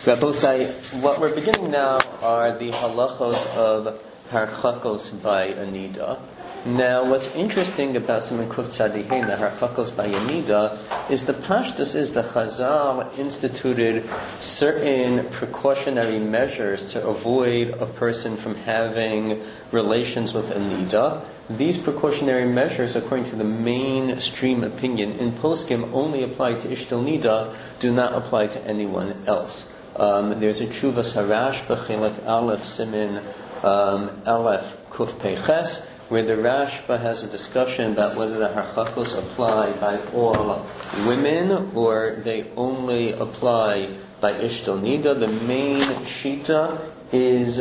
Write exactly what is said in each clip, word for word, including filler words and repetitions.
Rabbosai, what we're beginning now are the halachos of harchakos by anida. Now, what's interesting about Siman Kuf Tzadihin, the harchakos by anida, is the pashtus is the Chazal instituted certain precautionary measures to avoid a person from having relations with anida. These precautionary measures, according to the mainstream opinion in poskim, only apply to ishtal nida, do not apply to anyone else. Um, there's a Chuvas Harashba Chelik Aleph Simin um, Aleph Kuf Peches, where the Rashba has a discussion about whether the harchakos apply by all women or they only apply by ishtal nida. The main shita is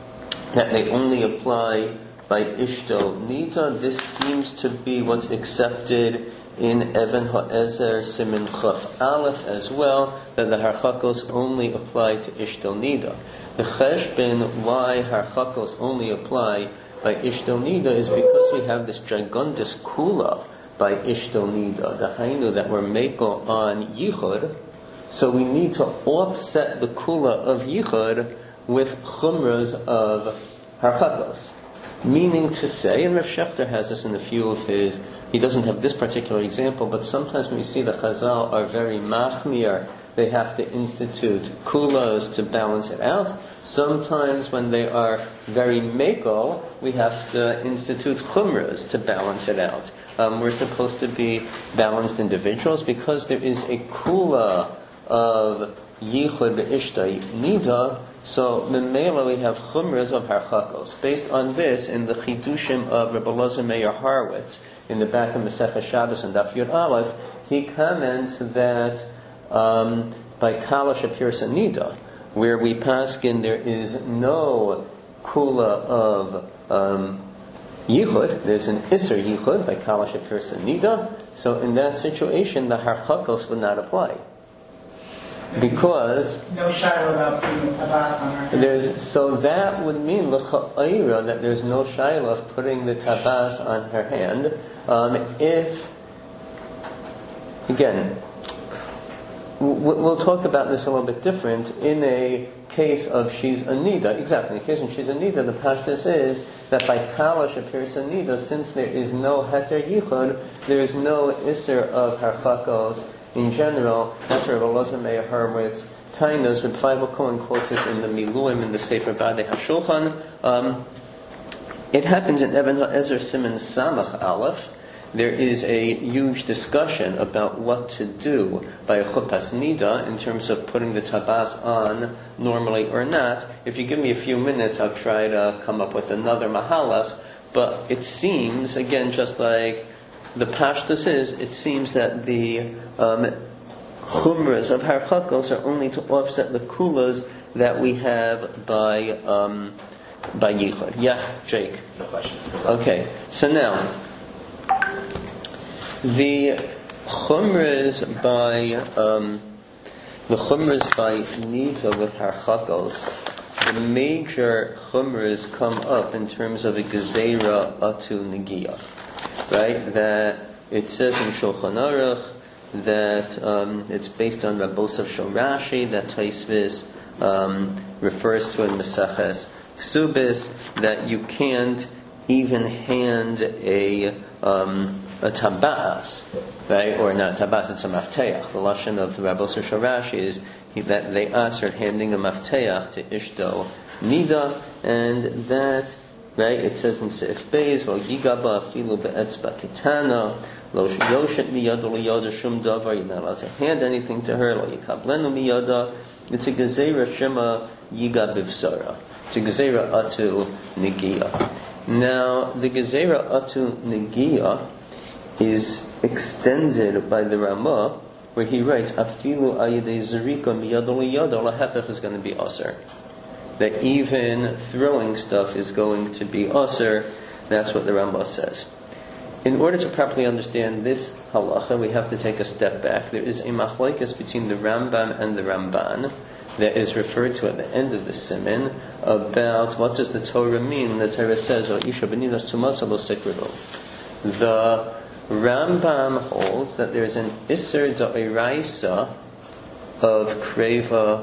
that they only apply by ishtal nida. This seems to be what's accepted in Even HaEzer Simin Chaf Aleph as well, that the harchakos only apply to ishtal nida. The cheshbon why harchakos only apply by ishtal nida is because we have this gigundous kula by ishtal nida, the hainu that we're meko on yichud, so we need to offset the kula of yichud with chumras of harchakos. Meaning to say, and Rav Shechter has this in a few of his, he doesn't have this particular example, but sometimes when we see the Chazal are very machmir, they have to institute kulas to balance it out. Sometimes when they are very mekol, we have to institute chumras to balance it out. Um, we're supposed to be balanced individuals because there is a kula of yichud be'ishtai nida. So, Memela, we have chumras of harchakos. Based on this, in the chidushim of Rebbe Elazar Meir Horowitz, in the back of Masechah Shabbos and Daf Yud Aleph, he comments that um, by Kala Shapir Sanida, where we paskin there is no kula of um, yichud, there's an iser yichud by Kala Shapir Sanida. So, in that situation, the harchakos would not apply. Because no shaila about putting the tabas on her hand. There's, so that would mean l'cha'ira that there's no shaila of putting the tabas on her hand. Um, if again, we'll talk about this a little bit different in a case of she's anida. Exactly, in a case of she's anida, the pashtus is that by kala appears anida, since there is no heter yichud, there is no iser of harchakos. In general, that's where Rebbe Elazar Meir Horowitz Tainos, Reb Feivel Cohen quotes this in the Miluim in the Sefer Badei HaShulchan. Um, it happens in Even HaEzer Siman Samach Aleph. There is a huge discussion about what to do by a chupas nida in terms of putting the tabas on normally or not. If you give me a few minutes, I'll try to come up with another mahalach. But it seems, again, just like the pashtus is, it seems that the um, chumras of harchakos are only to offset the kulas that we have by um, by yichud. Yeah, Jake. No question. Okay, so now the chumras by um, the chumras by nida with harchakos, the major chumras come up in terms of a gezerah atu negiah. Right, that it says in Shulchan Aruch that um, it's based on Rabbosov Shel Rashi, that Taisvis um, refers to in Maseches Ksubis, that you can't even hand a um, a tabas, right, or not tabas, it's a mafteach. The lashon of the Rabbosov Shel Rashi is that they answered handing a mafteach to Ishto Nida, and that. Right? It says in Seif Beis, Lo Yigaba Afilu Be'etzba Kitana, Lo Yoshet Miyada Lo Yoda Shum Davar, you're not allowed to hand anything to her, Lo Yikablenu Miyada. It's a Gezerah Shema Yiga Bivsara. It's a Gezerah Atu Negiah. Now, the Gezerah Atu Negiah is extended by the Ramah, where he writes, Afilu Ayidei Zerika Miyada Lo Yoda, Lo Hepech is going to be Aser. That even throwing stuff is going to be usher. That's what the Rambam says. In order to properly understand this halacha, we have to take a step back. There is a machlokes between the Rambam and the Ramban that is referred to at the end of the siman about what does the Torah mean. The Torah says, "Isha b'nidas tumasa lo sekrivo." The Rambam holds that there is an iser da'iraisa of kreva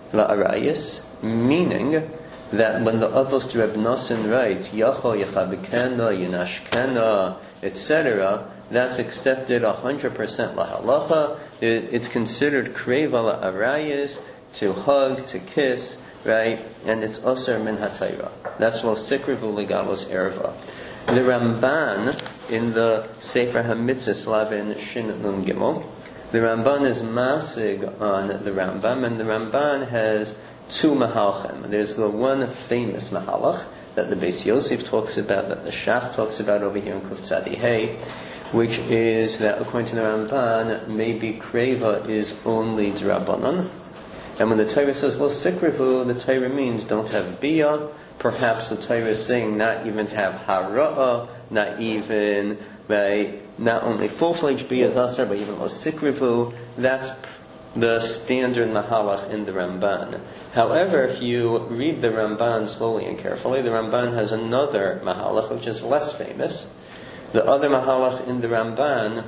la'arayis, meaning that when the Avos to Reb Nosson write Yachol Yechabikena, Yinashkena, et cetera, that's accepted one hundred percent lahalacha. It's considered kreva la'arayis, to hug, to kiss, right? And it's Aser min hatayra. That's lo sikrivu legalos erva. The Ramban in the Sefer HaMitzvos Lavin Shin Nun Gimel, the Ramban is masig on the Rambam, and the Ramban has two mahalchim. There's the one famous mahalach that the Beis Yosef talks about, that the Shach talks about over here in Kuf Tzadi Hey, which is that according to the Ramban, maybe kreva is only d'Rabbanan. And when the Torah says lo sikrivu, the Torah means don't have bia. Perhaps the Torah is saying not even to have hara'ah, not even, right, not only full-fledged bia thasar, but even lo sikrivu. That's the standard mahalach in the Ramban. However, if you read the Ramban slowly and carefully, the Ramban has another mahalach which is less famous. The other mahalach in the Ramban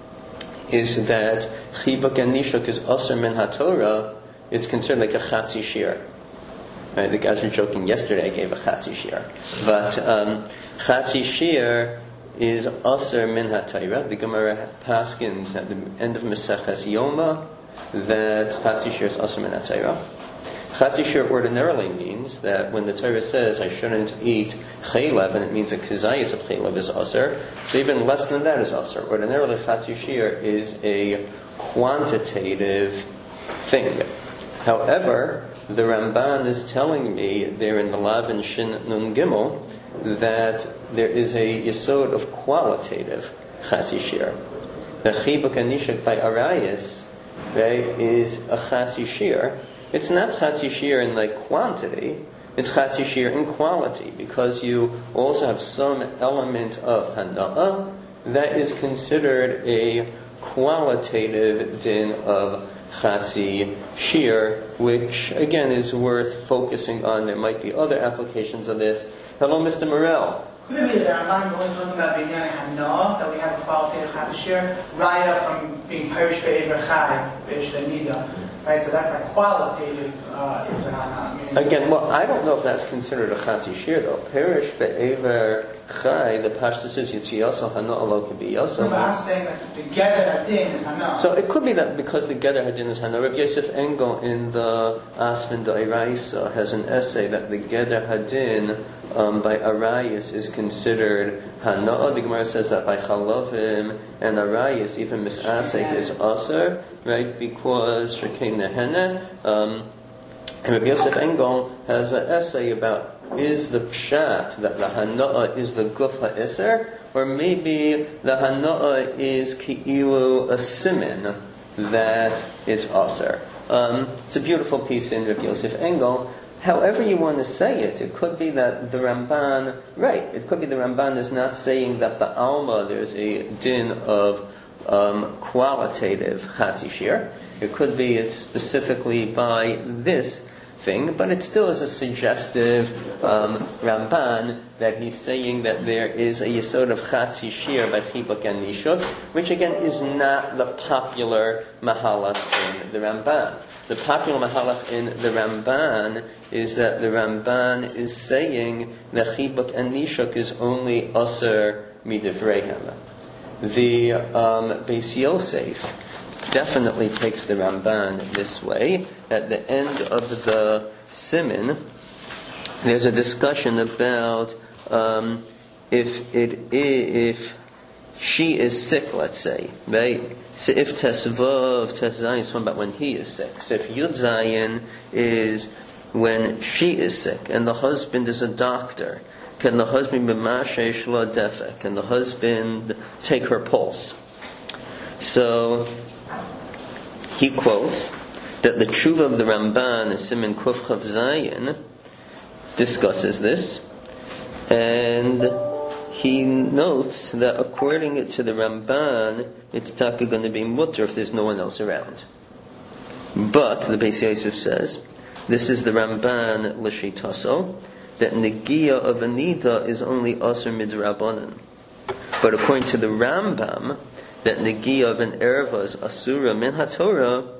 is that chibuk and nishuk is aser min haTorah. It's considered like a chatzi shir. Right? The guys were joking yesterday I gave a chatzi shir. But um, chatzi shir is aser min haTorah. The Gemara paskins at the end of Maseches Yoma that chatzi shir is aser min haTorah. Chatzi shir ordinarily means that when the Torah says I shouldn't eat chaylev, and it means a kazayis of chaylev is aser, so even less than that is aser. Ordinarily, chatzi shir is a quantitative thing. However, the Ramban is telling me there in the Lavin Shin Nun Gimel that there is a yesod of qualitative chatzi shir. The chibuk and nishuk by arayis, right, is a chatzi shir. It's not chatzi shir in like quantity, it's chatzi shir in quality, because you also have some element of hana'ah that is considered a qualitative din of chatzi shir, which again is worth focusing on. There might be other applications of this. Hello, Mister Morel. Could it be that the Ramban is only talking about binyan hana'ah, that we have a qualitative chatzi shir, raya from being perish be'ever chai, perish nida. Right, so that's a qualitative uh, isra. Again, well, I don't know if that's considered a chatzi shir though. Perish be'ever chai, the pashtus is yitziyasa hana'ah lo kibiyasa. No, but I'm saying that the geder hadin is hana'ah. So it could be that because the geder hadin is hana'ah. Rabbi Yosef Engel in the Asfin Da'iraisa has an essay that the geder hadin um, by arayis is considered hana'ah. The Gemara says that by chalavim and arayis, even misasek is aser, right? Because shekei nehene. Um, and Rabbi Yosef Engel has an essay about is the pshat that the hana'ah is the guf ha'eser, or maybe the hana'ah is ki'ilu a simin that it's aser. Um, it's a beautiful piece in Rabbi Yosef Engel. However you want to say it, it could be that the Ramban, right, it could be the Ramban is not saying that ba'alma there's a din of um, qualitative chatzi shir. It could be it's specifically by this thing, but it still is a suggestive um, Ramban that he's saying that there is a yesod of chatzi shir by chibuk and nishuk, which again is not the popular mahalach in the Ramban. The popular mahalach in the Ramban is that the Ramban is saying that chibuk and nishuk is only aser midivreihem. The um, Beis Yosef definitely takes the Ramban this way. At the end of the Simin, there's a discussion about um, if it if she is sick, let's say, right? So if Tesvav, Teszayin is talking about when he is sick. So if Yud Zayin is when she is sick, and the husband is a doctor, can the husband be mashesh la defek? Can the husband take her pulse? So he quotes that the tshuva of the Ramban, Siman Kuf Chav Zayin, discusses this, and he notes that according to the Ramban, it's taka going to be mutter if there's no one else around. But the Beis Yosef says this is the Ramban l'shitaso, that negia of anida is only aser midrabanan. But according to the Rambam, that negia of an erva is asura min haTorah,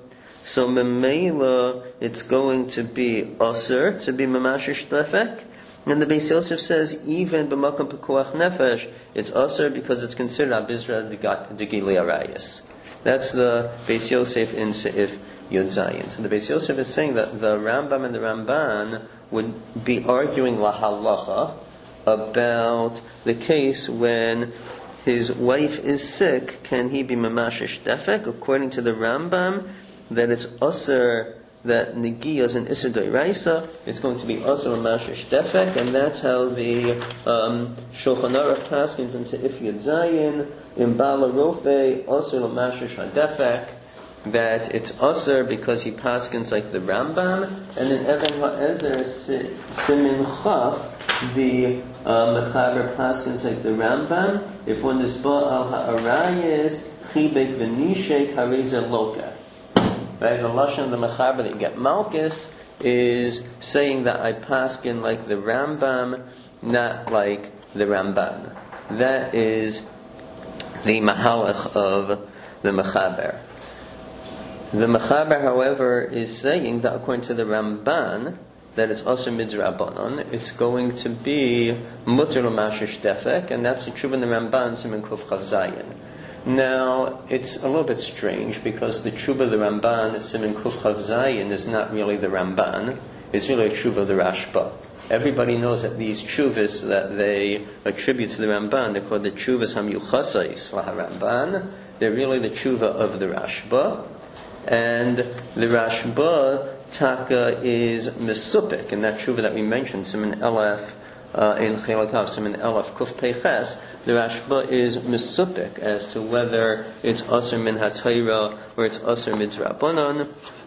so memela it's going to be aser to be mamashish defek. And the Beis Yosef says even b'makom pekuach nefesh it's aser because it's considered abizra degili arayis. That's the Beis Yosef in Seif Yud Zayin. So the Beis Yosef is saying that the Rambam and the Ramban would be arguing lahalacha about the case when his wife is sick. Can he be mamashish defek? According to the Rambam, that it's aser that negiya is an isur d'oraisa, it's going to be aser mamashish defek, and that's how the um, Shulchan Aruch paskins in Seif Yud Zayin in Bala Rofe aser mamashish hadefek, that it's aser because he paskins like the Rambam, and in Even HaEzer Simin Chaf the Mechaber paskins like the Rambam. If one is ba'al ha'arayis chibek v'nishek hareza loka. Right, the lashon of the Mechaber that you get Malchus is saying that I paskin like the Rambam, not like the Ramban. That is the mahalach of the Mechaber. The Mechaber, however, is saying that according to the Ramban, that it's also midrabanon, it's going to be muter l'mashish defek, and that's the tshuva in the Ramban, Siman Kuf Chav Zayin. Now, it's a little bit strange because the tshuva of the Ramban, Siman Kuf Chav Zayin, is not really the Ramban, it's really a tshuva of the Rashba. Everybody knows that these tshuvas that they attribute to the Ramban, they're called the tshuvas hamyuchasais laharamban. They're really the tshuva of the Rashba, and the Rashba Taka is Mesupik, and that tshuva that we mentioned, Siman Elef, uh, in Chelakav, Siman Elef Kuf Peiches, the Rashba is Mesupik as to whether it's Aser Min HaTorah or it's Aser Midrabanon,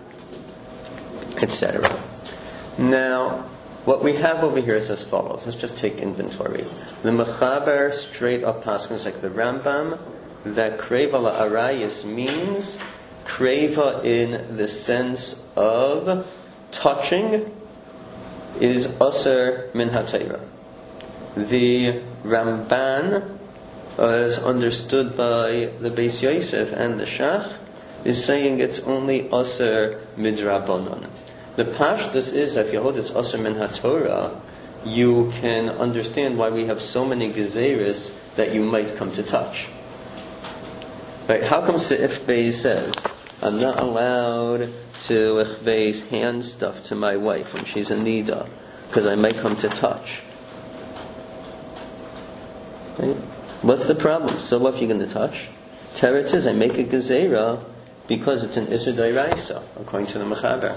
et cetera. Now, what we have over here is as follows. Let's just take inventory. The Mechaber straight up paskins like the Rambam, that Kreva La'arayis means Kreva in the sense of touching is Aser Min HaTorah. The Ramban, as understood by the Beis Yosef and the Shach, is saying it's only Aser Midrabanon. The Pashtus is, if you hold it's Aser Min HaTorah, you can understand why we have so many gezeres that you might come to touch. Right? How come Seif Beis says, I'm not allowed to ichvei's hand stuff to my wife when she's in nida, because I might come to touch? Right? What's the problem? So what if you're going to touch? Teretz is, I make a gezerah because it's an isur d'oraisa, according to the Mechaber.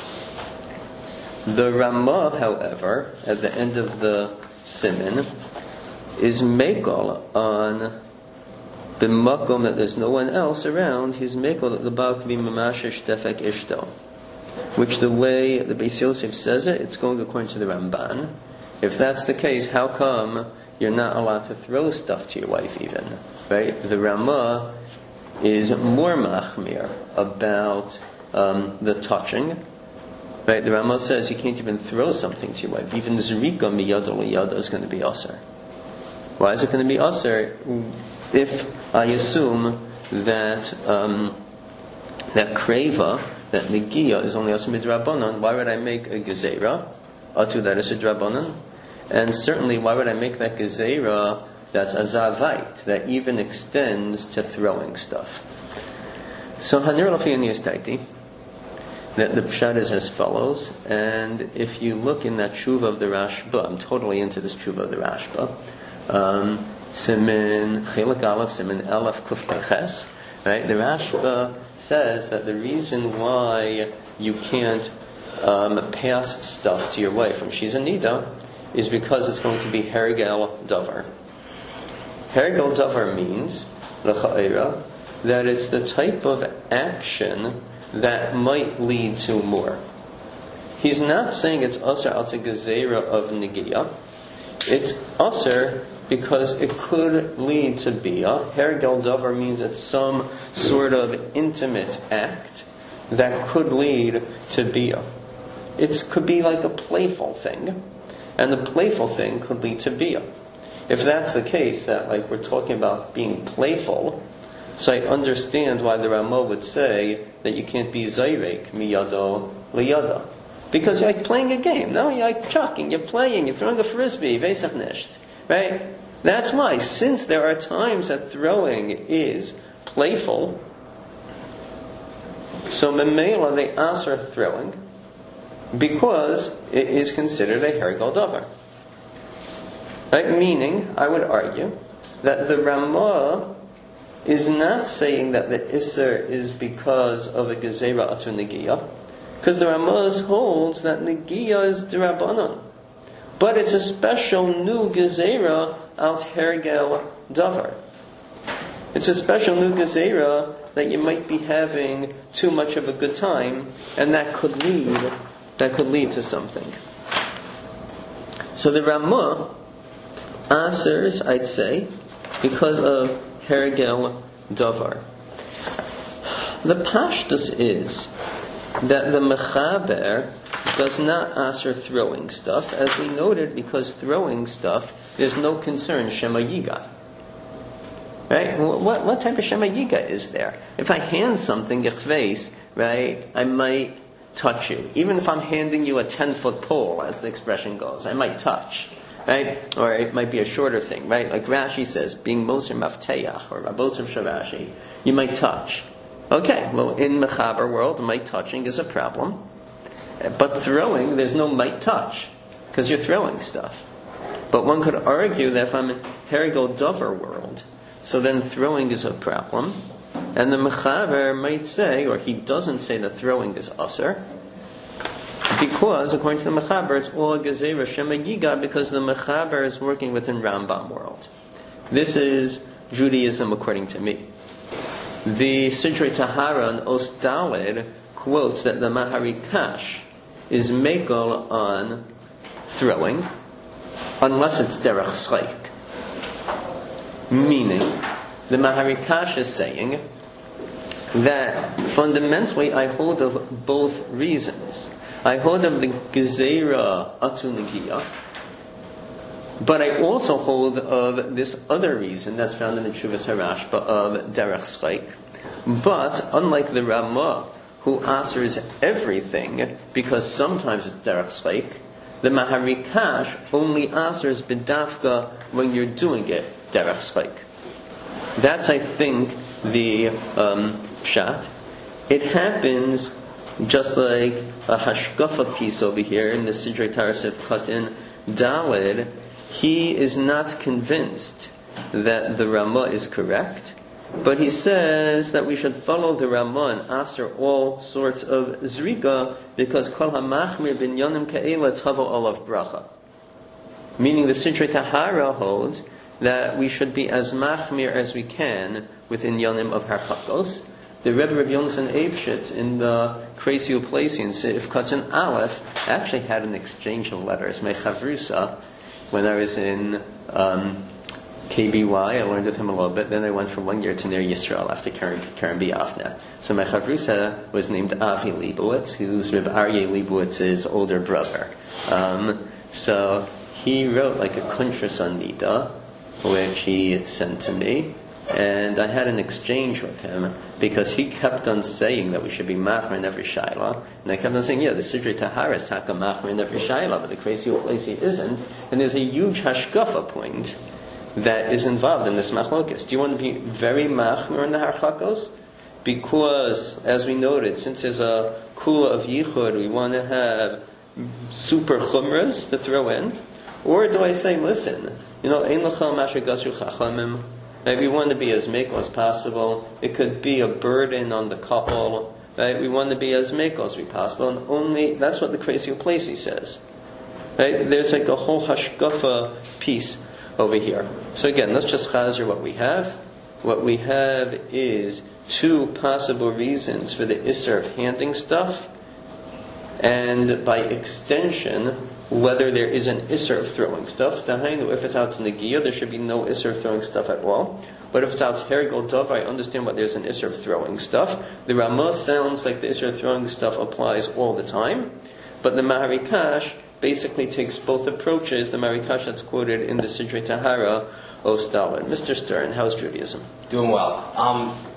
The Ramah, however, at the end of the simin, is megal on the makom that there's no one else around. He's megal that the Baal can be mamashish defek ishto, which the way the Beis Yosef says it, it's going according to the Ramban. If that's the case, how come you're not allowed to throw stuff to your wife even? Right? The Ramah is more machmir about um, the touching. Right? The Ramah says you can't even throw something to your wife. Even zrika miyada liyada is going to be aser. Why is it going to be aser? If I assume that um, that kreva, that negiya is only aser midrabanan, why would I make a gezerah? Atu that is a drabanan. And certainly, why would I make that gezerah that's a zavait, that even extends to throwing stuff? So hanir lafi aniyastaiti, that the pshat is as follows, and if you look in that tshuva of the Rashba, I'm totally into this tshuva of the Rashba, um, Simin Chilak Aleph, Simin Elef Kuf Peches, right? The Rashba says that the reason why you can't um, pass stuff to your wife when she's in nida is because it's going to be hergel davar. Hergel davar means l'cha'ira that it's the type of action that might lead to more. He's not saying it's aser al gezerah of negiya. It's aser because it could lead to bia. Hergel davar means it's some sort of intimate act that could lead to bia. It could be like a playful thing, and the playful thing could lead to bia. If that's the case, that like we're talking about being playful, So I understand why the Ramah would say that you can't be zayrek miyado liyada. Because you're like playing a game. No, you're like chucking, you're playing, you're throwing a frisbee, vesach nicht. Right? That's why, since there are times that throwing is playful, so memela they answer throwing because it is considered a hergel davar. Right? Meaning, I would argue that the Ramah is not saying that the Isser is because of a Gezerah Atu Negiah, because the Ramah holds that Negiah is D'Rabbanan. But it's a special new Gezerah out Hergel Davar. It's a special new Gezerah that you might be having too much of a good time, and that could lead, that could lead to something. So the Ramah answers, I'd say, because of Hergel Davar. The pashtus is that the Mechaber does not answer throwing stuff, as we noted, because throwing stuff, there's no concern Shema Yiga. Right? What, what type of Shema Yiga is there? If I hand something, Gechveis, right, I might touch you. Even if I'm handing you a ten-foot pole, as the expression goes, I might touch. Right? Or it might be a shorter thing, right? Like Rashi says, being Moser Mafteach, or Raboser Shavashi, you might touch. Okay, well, in Mechaber world, might touching is a problem. But throwing, there's no might touch, because you're throwing stuff. But one could argue that if I'm in Hergel Davar world, so then throwing is a problem. And the Mechaber might say, or he doesn't say that throwing is Aser, because, according to the Mechaber, it's all Gezerah Shema Yiga, because the Mechaber is working within Rambam world. This is Judaism according to me. The Sidrei Tahara on Os Daled quotes that the Maharikash is mekel on throwing, unless it's derech schleik. Meaning, the Maharikash is saying that fundamentally I hold of both reasons. I hold of the Gezerah Atu Negiah, but I also hold of this other reason that's found in the Tshuvas HaRashba of Derech Schleik. But, unlike the Ramah, who answers everything, because sometimes it's Derech Schleik, the Maharikash only answers B'dafka when you're doing it Derech Schleik. That's, I think, the um, pshat. It happens just like a hashkafa piece over here in the Sidrei Tarasif Katan Daled. He is not convinced that the Ramah is correct, but he says that we should follow the Ramah and answer all sorts of zrika, because kol hamachmir bin yonim ka'ela tavo olav bracha. Meaning the Sidrei Tahara holds that we should be as machmir as we can within yonim of harchakos. The Rebbe Reb Yonasan Eibshitz in the Kreisi Uplesi in Seif Katan Aleph actually had an exchange of letters. Mechavrusa, when I was in um, K B Y, I learned with him a little bit. Then I went for one year to Ner Yisrael after Karen, Karen Biafna. So Mechavrusa was named Avi Leibowitz, who's Reb Aryeh Leibowitz's older brother. Um, so he wrote like a Kuntras on Nida, which he sent to me. And I had an exchange with him because he kept on saying that we should be machmer in every shaila, and I kept on saying, yeah, the Sidrei Tahara is taka machmer in every shaila, but the Kreisi Uplesi isn't. And there's a huge hashkafa point that is involved in this machlokes. Do you want to be very machmer in the harchakos? Because, as we noted, since there's a kula of yichud, we want to have super chumras to throw in, or do I say, listen, you know, ein l'chal masher gasru chachamim. Right? We want to be as mekel as possible. It could be a burden on the couple. Right? We want to be as mekel as we possible, and only that's what the Kreisi Uplesi says. Right? There's like a whole hashkafa piece over here. So again, let's just chazer what we have. What we have is two possible reasons for the isser of handing stuff, and by extension, whether there is an isser of throwing stuff. Dahainu, if it's out to Negiah, there should be no isser of throwing stuff at all. But if it's out to Hergel Davar, I understand why there's an isser of throwing stuff. The Ramah sounds like the isser of throwing stuff applies all the time. But the Maharikash basically takes both approaches. The Maharikash that's quoted in the Sidrei Tahara, Os Daled. Mister Stern, how's Judaism? Doing well. Um,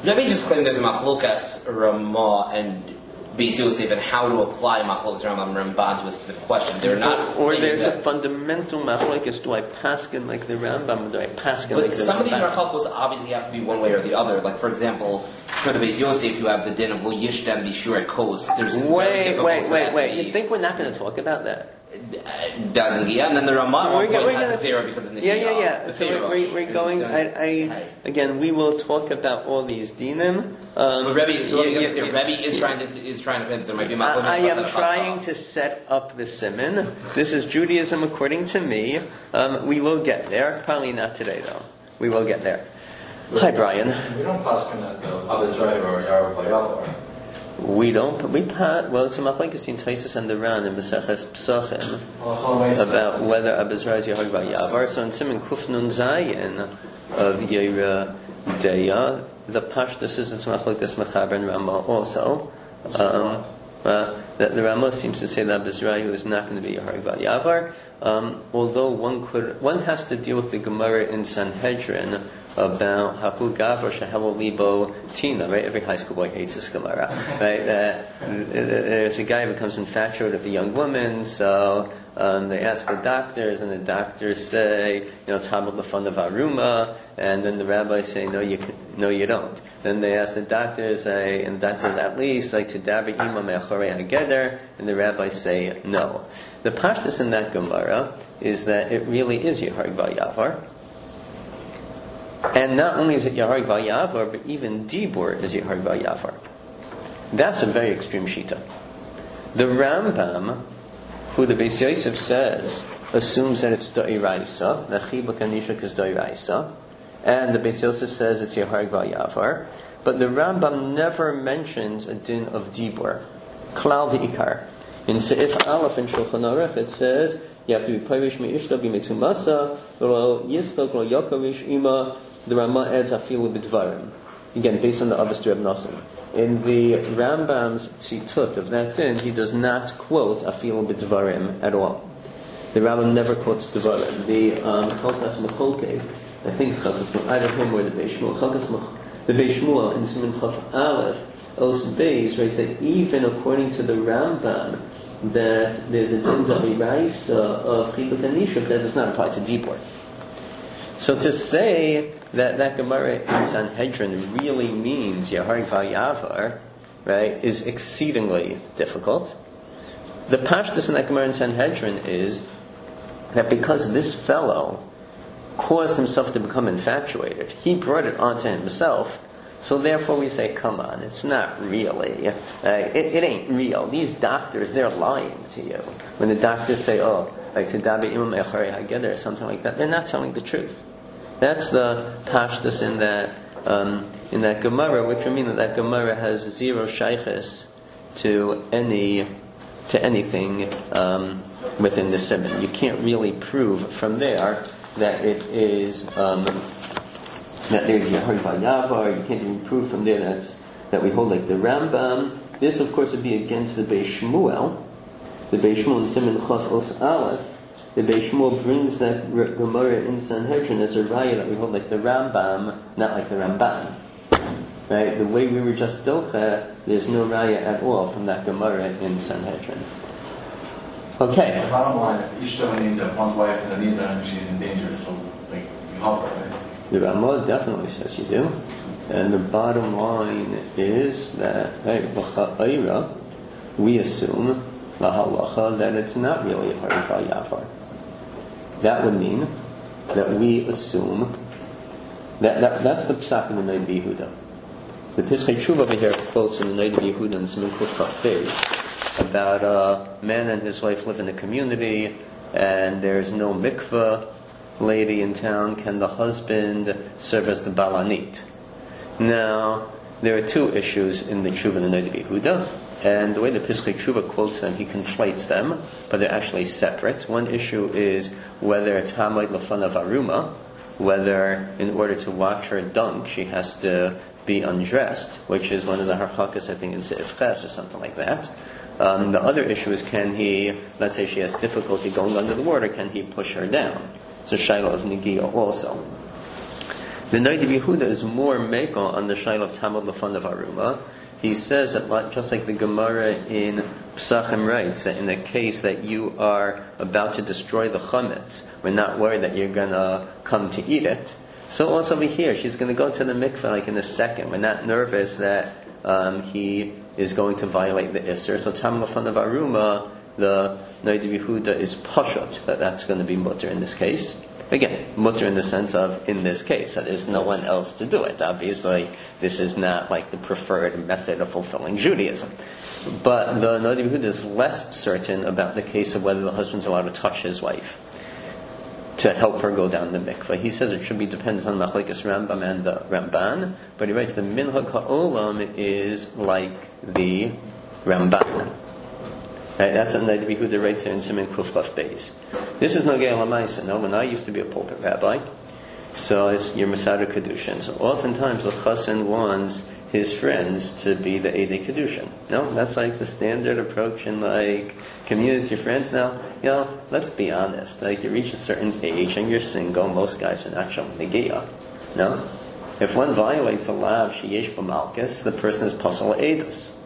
Let me just claim there's a machlokas Ramah and Beis Yosef and how to apply machlokas Ramah and Ramban to a specific question. They're not. Or, or there's that. a fundamental machlokas. Do I paskin like the Rambam? Or do I paskin like the Rambam? Some of these machlokas obviously have to be one way or the other. Like for example, for the Beis Yosef, you have the din of lo yishtem b'shurei kos. There's wait, wait, wait, wait. You think we're not going to talk about that? Yeah, and then the Ramah we're, point we're has gonna, a zera because of the yeah, yeah, yeah. The So we're, we're, we're going. I, I again, we will talk about all these dinim. Um, but Rebbe, so yeah, yeah, yeah, Rebbe is trying to is trying to think there might be. I, I am trying to set up the siman. This is Judaism according to me. Um, we will get there. Probably not today, though. We will get there. Hi, Brian. We don't paskin at the Abizrai or Yarav Vayavar. We don't. We pat. Well, it's a machlekes in Taisus and the Ran in Maseches Psachim about whether Abizrai is Yahag Vayavar. So in Siman Kuf Nun Zayin of Yera Deya, the Pashtus is it's machlekes Mechaber and Ramah also. Um, uh, the, the Ramah seems to say that Abizrai is not going to be Yahag Vayavar. Um, although one could, one has to deal with the Gemara in Sanhedrin about Haku Gavra Shehelo Libo Tina, right? Every high school boy hates this Gemara, right? Uh, there's a guy who becomes infatuated with a young woman, so um, they ask the doctors, and the doctors say, you know, Tamil Lefan of Aruma, and then the rabbis say, no, you no, you don't. Then they ask the doctors, say, and that says at least like to Dabi Ima Me'achorei Hageder, and the rabbis say no. The pashtus in that Gemara is that it really is Yehareg Val Yavar. And not only is it Yahareg Val Yavar, but even Dibur is Yahareg Val Yavar. That's a very extreme shita. The Rambam, who the Beis Yosef says, assumes that it's Da'iraisa, that Chibuk Anishak is Da'iraisa, and the Beis Yosef says it's Yahareg Val Yavar, but the Rambam never mentions a din of Dibur. Klal v'ikar. In Seif Aleph in Shulchan Aruch it says, you have to be Parish Me'ishta b'metumasa, lo yistok lo yokavish ima. The Ramah adds afilu b'dvarim. Again, based on the Avos Reb Nosson. In the Rambam's tzitut of that din, he does not quote afilu b'dvarim at all. The Rambam never quotes dvarim. The um, Chalkas Mecholkei, I think Chalkas, either him or the Beis Shmuel, Chalkas the Beis Shmuel in Siman Chaf Aleph, Os Beis writes that even according to the Rambam, that there's a din d'oraisa of chibuk anishuk that does not apply to dibur. So to say that that Gemara in Sanhedrin really means Yahareg Val Yavar, right, is exceedingly difficult. The pashtus in that Gemara in Sanhedrin is that because this fellow caused himself to become infatuated, he brought it onto himself. So therefore we say, come on, it's not really. Uh, it, it ain't real. These doctors, they're lying to you. When the doctors say, oh, like Tidabi Imam Echarei Hageder or something like that, they're not telling the truth. That's the pashtus in that um, in that Gemara, which would mean that that Gemara has zero shayches to any to anything um, within the siman. You can't really prove from there that it is. Um, that there's Yahareg Val Yavar. You can't even prove from there that's, that we hold like the Rambam. This, of course, would be against the Beis Shmuel. The Beis Shmuel in Siman Chaf Os Aleph. The Beis Shmuel brings that Gemara in Sanhedrin as a raya that we hold like the Rambam, not like the Ramban. Right? The way we were just docha, there's no raya at all from that Gemara in Sanhedrin. Okay. The bottom line, if Ishta Anita, if one's wife is Anita and she's in danger, so like you help her, right? The Ramah definitely says you do. And the bottom line is that, hey, we assume, la halacha, that it's not really a Yahareg Val Yavar. That would mean that we assume that, that that's the psak in the Noda B'Yehuda. The Pischei Tshuva over here quotes in the Noda B'Yehuda in Siman Kuf Kaf Beis about a man and his wife live in a community and there's no mikveh lady in town. Can the husband serve as the balanit? Now, there are two issues in the Tshuva and the Noda B'Yehuda. And the way the Pischei Tshuva quotes them, he conflates them, but they're actually separate. One issue is whether it's Hamoed Lefanav Aruma, whether in order to watch her dunk, she has to be undressed, which is one of the harchakas, I think, in Seif Ches or something like that. Um, the other issue is, can he, let's say she has difficulty going under the water, can he push her down? It's a shaila of Negiah also. The Noda Yehuda is more mekel on the shail of Tamud Lefanav Aruma. He says that like, just like the Gemara in Pesachim writes, that in the case that you are about to destroy the chametz, we're not worried that you're going to come to eat it. So also over here, she's going to go to the mikveh like in a second. We're not nervous that um, he is going to violate the Isser. So Tamud Lefanav Aruma, the Noda Yehuda is pashut, that that's going to be mutter in this case. Again, mutter in the sense of, in this case, that there's no one else to do it. Obviously, this is not like the preferred method of fulfilling Judaism. But the Noda Yehuda is less certain about the case of whether the husband's allowed to touch his wife to help her go down the mikveh. He says it should be dependent on Machlekes Rambam and the Ramban, but he writes the Minhag HaOlam is like the Ramban. Right, that's what Noda Yehuda writes there in Siman Kuf Chaf Beis. This is Nogei Lamaisa. No, when I used to be a pulpit rabbi, so it's your Masada Kedushin. So oftentimes the chassan wants his friends to be the Eidei Kedushin. No, that's like the standard approach in like communities, your friends now. You know, let's be honest. Like you reach a certain age and you're single, most guys are not showing Negiah. No? If one violates a law of Sheyesh B'Malkus, the person is Pasal Eidus.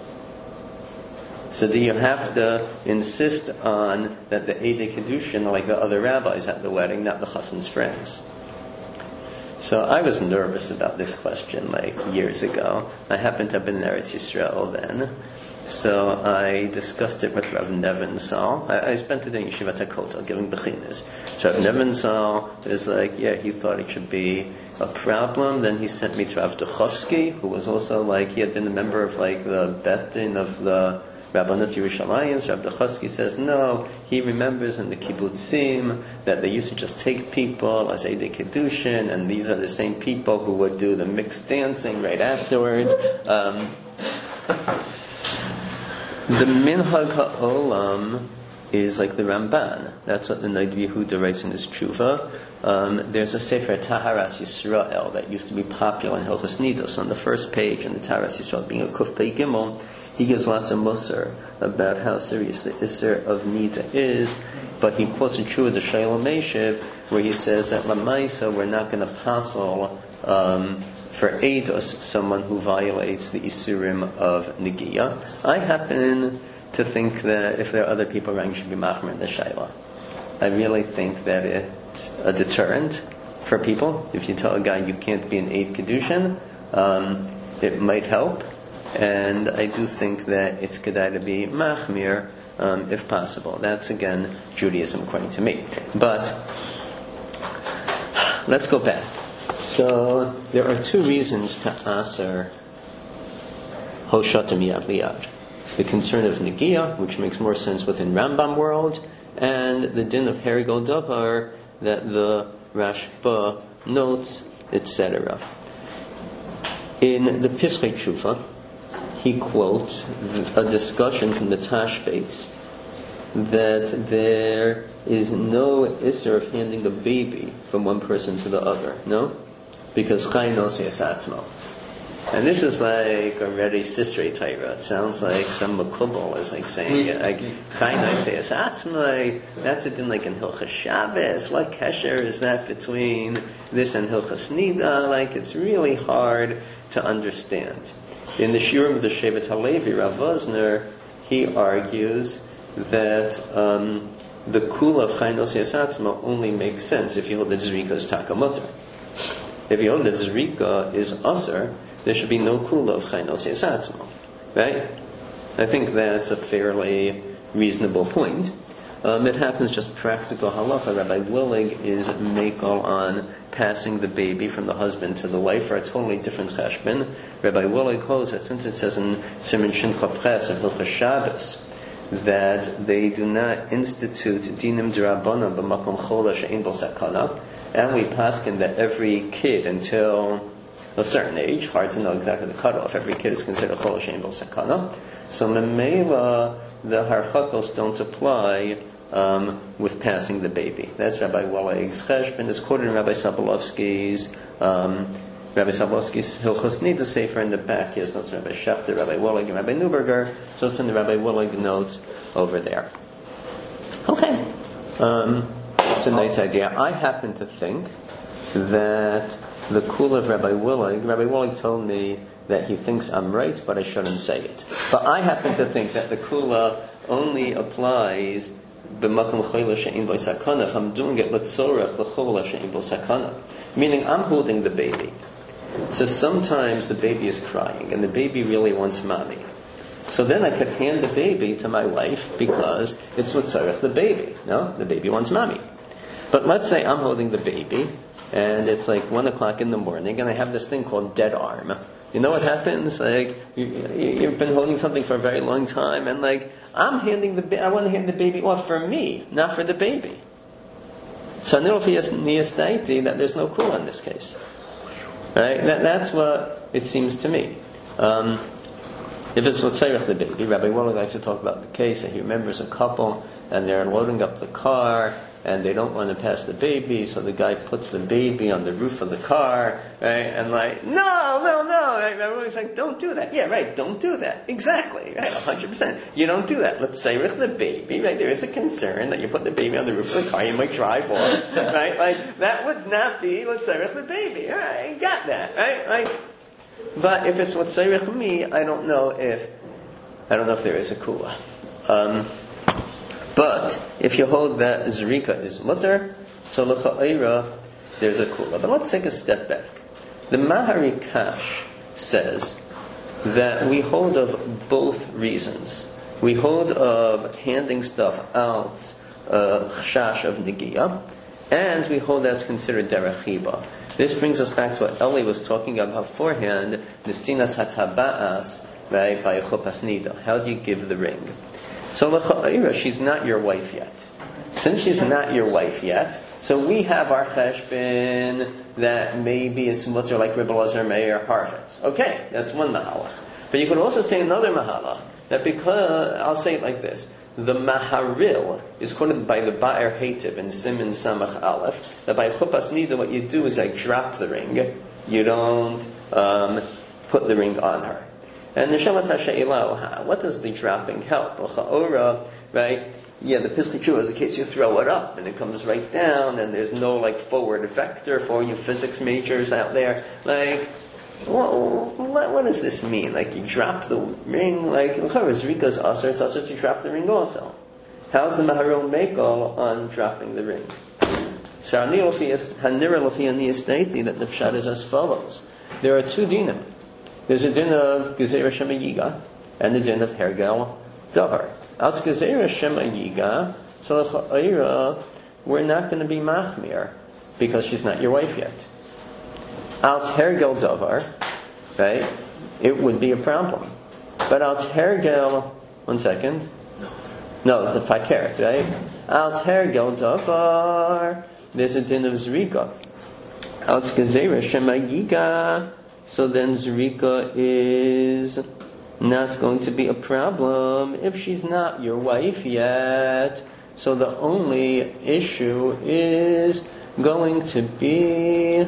So do you have to insist on that the Eidei Kedushin are like the other rabbis at the wedding, not the chassan's friends? So I was nervous about this question like years ago. I happened to have been in Eretz Yisrael then. So I discussed it with Rav Nevin Sal. I, I spent the day in Yeshivat HaKotel giving bechinas. So Rav Nevin Sal is like, yeah, he thought it should be a problem. Then he sent me to Rav Duchovsky, who was also like, he had been a member of like the Bet Din of the Rabbanut Yerushalayim. Rav Duchovsky says no, he remembers in the kibbutzim that they used to just take people as Eidei Kedushin, and these are the same people who would do the mixed dancing right afterwards. Um, the Minhag HaOlam is like the Ramban. That's what the Noda Yehuda writes in his tshuva. Um, there's a Sefer Taharas Yisrael that used to be popular in Hilchos Nidos. On the first page in the Taharas Yisrael, being a Kuf Pei Gimel, he gives lots of musar about how serious the Isser of Nida is, but he quotes a Tshuva the Shalom Meshiv, where he says that Lamaisa, we're not going to passel um, for Eidos someone who violates the Isurim of Negiah. I happen to think that if there are other people around, you should be Machmer in the Shaila. I really think that it's a deterrent for people. If you tell a guy you can't be an Eid Kedushin, um, it might help. And I do think that it's kedai to be machmir, um, if possible. That's, again, Judaism according to me. But let's go back. So there are two reasons to aser hoshatam yad liyad. The concern of Negiah, which makes more sense within Rambam world, and the din of Herigol Davar that the Rashba notes, et cetera. In the Pischei Tshuva, he quotes a discussion from the Tashbetz that there is no isser of handing a baby from one person to the other. No? Because Chai Nosias Atzmo. And this is like already Sisrei Torah. It sounds like some Makubal is like saying it. Like, Chai Nosias Atzmo, that's it in like in Hilchas Shabbos. What kesher is that between this and Hilchas Nida? Like, it's really hard to understand. In the Shiurim of the Shevet HaLevi, Rav Vosner, he argues that um, the kula of Chai Nosias Atzmo only makes sense if you hold that Zrika is Takamutter. If you hold that Zrika is Asr, there should be no kula of Chai Nosias Atzmo. Right? I think that's a fairly reasonable point. Um, it happens just practical halacha. Rabbi Willig is mekel on passing the baby from the husband to the wife for a totally different cheshbon. Rabbi Willig holds that since it says in Siman Shin Chav Ches of Hilchas Shabbos that they do not institute dinim d'Rabbanan b'makom chola she'ein bo sakana, and we paskin that every kid until a certain age, hard to know exactly the cutoff, every kid is considered chola she'ein bo sakana. So memela, the harchakos don't apply um, with passing the baby. That's Rabbi Willig's cheshbon. It's quoted in Rabbi Sobolovsky's um, Rabbi Sobolovsky's Hilchos Nida Sefer in the back. He has notes from Rabbi Schechter, Rabbi Willig, and Rabbi Neuberger. So it's in the Rabbi Willig notes over there. Okay. Um, it's a nice idea. I happen to think that the kula of Rabbi Willig, Rabbi Willig told me that he thinks I'm right, but I shouldn't say it. But I happen to think that the kula only applies b'makom chayla she'in bo sakana. If I'm doing it l'tzorech l'chola she'in bo sakana, meaning I'm holding the baby. So sometimes the baby is crying, and the baby really wants mommy. So then I could hand the baby to my wife because it's l'tzorech the baby. No, the baby wants mommy. But let's say I'm holding the baby, and it's like one o'clock in the morning, and I have this thing called dead arm. You know what happens? Like you, you've been holding something for a very long time, and like I'm handing the ba- I want to hand the baby off for me, not for the baby. So niyastaiti that there's no kula in this case, right? That, that's what it seems to me. Um, if it's l'tzorech the baby, Rabbi Willig likes to talk about the case that he remembers a couple and they're loading up the car. And they don't want to pass the baby, so the guy puts the baby on the roof of the car, right? And like, no, no, no. Right? Everybody's like, don't do that. Yeah, right, don't do that. Exactly, right, one hundred percent. You don't do that. Let's say with the baby, right? There is a concern that you put the baby on the roof of the car, you might drive off, right? Like, that would not be, let's say with the baby. All right, you got that, right? Like, but if it's let's say with me, I don't know if, I don't know if there is a kula. Um, But if you hold that zrika is mutter, so l'cha'ira there's a kula. But let's take a step back. The Maharikash says that we hold of both reasons. We hold of handing stuff out, uh, chash of negiya, and we hold that's considered derech chiba. This brings us back to what Eli was talking about beforehand, the sinas hataba'as, right, by a chupas nida. How do you give the ring? So l'cha'ira, she's not your wife yet. Since she's not your wife yet, so we have our cheshbon that maybe it's mutter like Rebbe Elazar Meir Harfetz. Okay, that's one mahalach. But you could also say another mahalach, that because, I'll say it like this, the maharil is quoted by the Ba'er Hativ in Siman Samach Aleph, that by chupas nida what you do is like drop the ring. You don't um, put the ring on her. And Neshamat HaShe'ilah, what does the dropping help? L'cha'ora, right? Yeah, the Pischei Teshuva is in case you throw it up and it comes right down and there's no like forward vector for you physics majors out there. Like, what, what, what does this mean? Like you drop the ring, like, Zrika's asr, it's asr to drop the ring also. How's the Maharil Mekel on dropping the ring? So Hanira Lafiyah Niyastati, that the pshat is as follows. There are two dinim. There's a din of Gezerah Shema Yiga and a din of Hergel Davar. Out Gezerah Shema Yiga, so l'cha'ira, we're not going to be machmir because she's not your wife yet. Out Hergel Davar, right, it would be a problem. But out Hergel, one second. No, the Fakert, right? Out Hergel Davar, there's a din of Zrika. Out Gezerah Shema Yiga, so then Zrika is not going to be a problem if she's not your wife yet. So the only issue is going to be,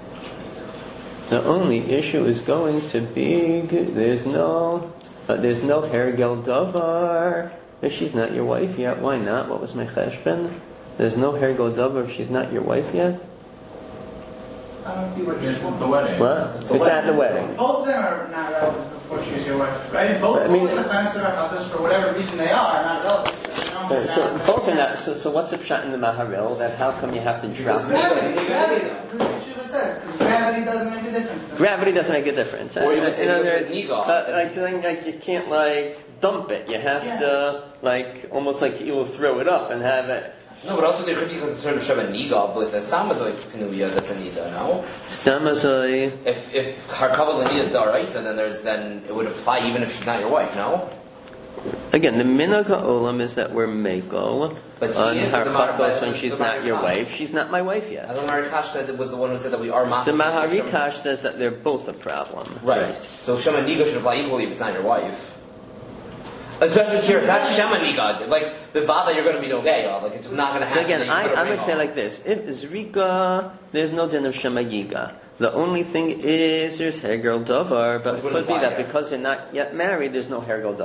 the only issue is going to be, there's no, uh, there's no Hergel Davar if she's not your wife yet. Why not? What was my cheshbon? There's no Hergel Davar if she's not your wife yet. I don't see what Yes, it's the wedding. What? It's, it's at the wedding. Both of them are not relevant before she's your wife, right? If both, I mean, both of the Chanassar for whatever reason they are, are not relevant. So, so both are not. So, so what's the pshat in the Maharil? That how come you have to drop It's gravity, gravity. Because the Teshuva says, because gravity doesn't make a difference. Gravity doesn't make a difference. Or you would In say other it's words, an ego. uh, like saying like you can't like dump it. You have Yeah. to like almost like you will throw it up and have it. No, but also there could be a concern of Sheva Niga with a Stamazoi Kanuya that's a Nida, no? Stamazoi. If if her Kavod Nida is Daraisa, then there's then it would apply even if she's not your wife, no? Again, the minhag ha'olam is that we're mekel But she on is- her the Mar- chakos but when the she's not your Maharikash- wife. She's not my wife yet. I think Marikash said it was the one who said that we are So machmir. Maharikash says that they're both a problem. Right. So Shema Niga should apply equally if it's not your wife. Especially here, it's not Shema Niga. Like the Vada, you're going to be no gay. Like it's just not going to So happen. again, I, I would say like this: if Zrika, there's no din of Shema Yiga. The only thing is there's Hergel Davar, but Which it would could be apply that here. because they're not yet married, there's no Hergel Davar.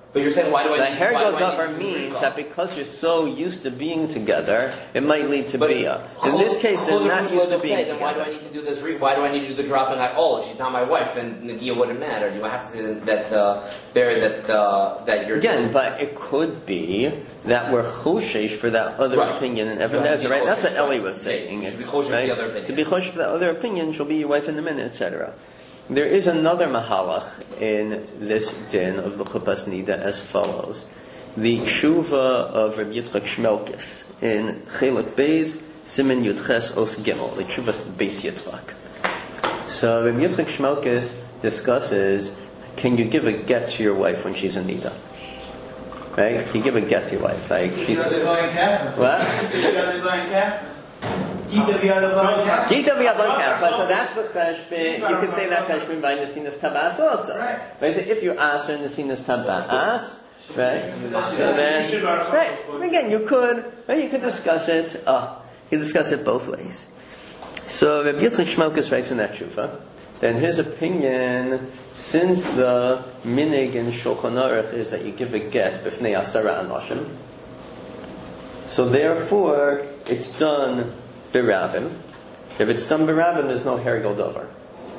But you're saying, why do I The need, hergel why do I davar need to do means recall? that because you're so used to being together, it might lead to But bia. In this case, they're not used to being Then why do I together. need to do this? Re- why do I need to do the dropping at all? If she's not my wife, then Nagia wouldn't matter. You have to say that uh, there that uh, that you're Again, but it could be that we're choshesh for that other Right. opinion in You have Evan to Ezer, be right? That's what choshesh, Eli right. was saying. You should be choshesh for right? the other opinion. To be choshesh for the other opinion, she'll be your wife in a minute, et cetera. There is another mahalach in this din of the chupas nida as follows. The tshuva of Rabbi Yitzchak Shmelkis in Chelik Beis, Simen Yudches Os Gimel, the tshuva of Beis Yitzchak. So Rabbi Yitzchak Shmelkis discusses, can you give a get to your wife when she's in nida? Right? You give a get to your wife. Like she's Gita v'yoyin kafir. what? Gita v'yoyin kafir. Gita v'yoyin kafir. Gita v'yabon kafir. So that's the cheshbon. You could say that cheshbon by nesinas tabas also. Right. Right? So if you ask her nesinas tabas, right? So then, right? Again, you could, right? You could discuss it. Uh, you could discuss it both ways. So Rabbi Yitzchak Shmelkis writes in that tshuva, then his opinion, since the minig in Shulchan Aruch is that you give a get b'fnei asara anoshim, so therefore it's done b'rabim. If it's done b'rabim, there's no hergel dover.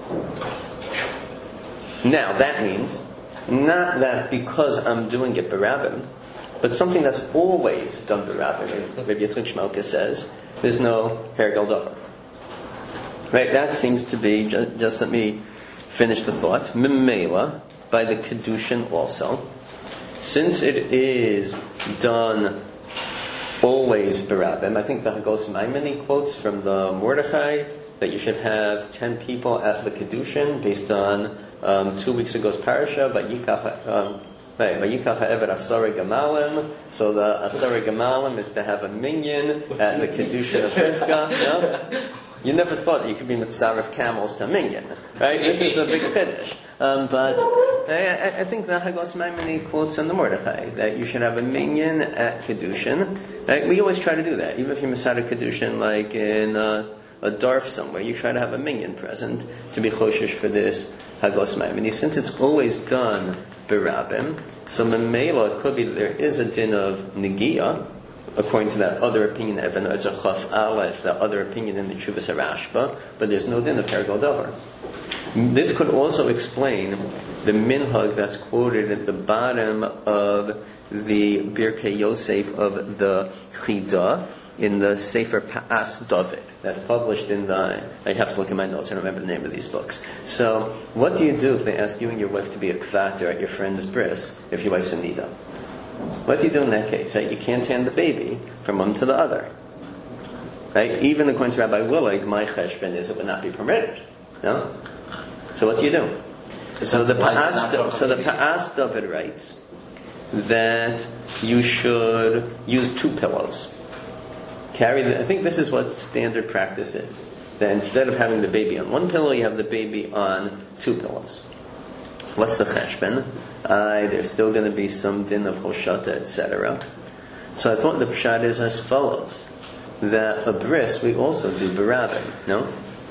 Now that means not that because I'm doing it b'rabim, but something that's always done b'rabim. As Rabbi Yitzchak Shmelkis says, there's no hergel dover. Right, that seems to be, just, just let me finish the thought, Mimela, by the Kedushin also. Since it is done always Barabim, I think the Hagos Maimoni quotes from the Mordechai that you should have ten people at the Kedushin based on um, two weeks ago's parasha, Vayikach um, Right, Vayikach ha'eved asara gemalim. So the asara gemalim is to have a minyan at the Kedushin of Rivka. No? You never thought you could be mitzaref camels to minyan, right? This is a big finish. Um, but I, I think the Hagos Maimoni quotes on the Mordechai that you should have a minyan at Kedushin. Right? We always try to do that, even if you're Masada Kedushin, like in uh, a darf somewhere, you try to have a minyan present to be choshish for this Hagos Maimoni. Since it's always done berabim, so memela it could be that there is a din of negia, according to that other opinion, Evan Ezer Chaf Aleph, that other opinion in the Chuvas HaRashba, but there's no din of hergel davar. This could also explain the minhag that's quoted at the bottom of the Birkei Yosef of the Chida in the Sefer Pa'as David that's published in the, I have to look at my notes, I don't remember the name of these books. So, what do you do if they ask you and your wife to be a kvater at your friend's bris if your wife's a nida? What do you do in that case? Right? You can't hand the baby from one to the other. Right? Even according to Rabbi Willig, my cheshbon is it would not be permitted. No? So what do you do? So the Pa'as, so the Pa'as David writes that you should use two pillows. Carry the, I think this is what standard practice is. That instead of having the baby on one pillow, you have the baby on two pillows. What's the cheshbon? Uh, there's still going to be some din of hoshata, et cetera. So I thought the pshat is as follows: that a bris we also do berabim. No,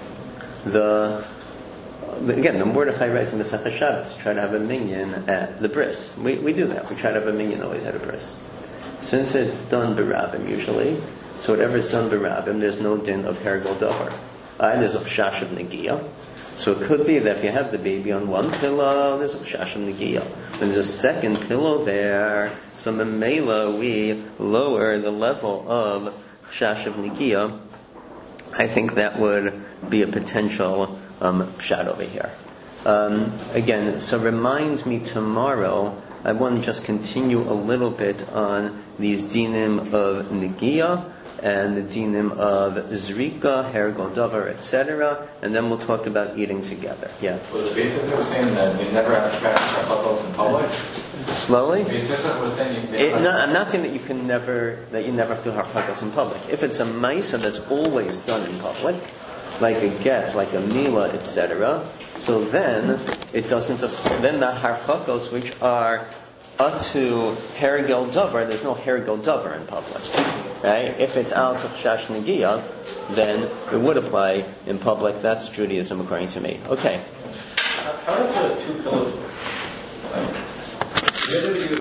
the again the Mordechai writes in the Masechah Shabbos, try to have a minyan at the bris. We we do that. We try to have a minyan always at a bris. Since it's done berabim usually, so whatever is done berabim, there's no din of hergel davar. Uh, there's a chash of negia. So it could be that if you have the baby on one pillow, there's a chash of negia. When there's a second pillow there, so memela we lower the level of chash of negia. I think that would be a potential um, pshat over here. Um, again, so reminds me tomorrow, I want to just continue a little bit on these dinim of negia and the dinim of zrika, hergel davar, et cetera, and then we'll talk about eating together. Yeah. Was it basically was saying that you never have to practice harchakos in public? Slowly? Basically was saying you It, no, I'm not saying that you can never that you never have to do harchakos in public. If it's a ma'isa that's always done in public, like a get, like a mila, et cetera, so then it doesn't. Then the harchakos, which are atu hergel davar, there's no hergel davar in public. Right? If it's out of shash negia, then it would apply in public. That's Judaism according to me. Okay. How does the two pillows work? Like,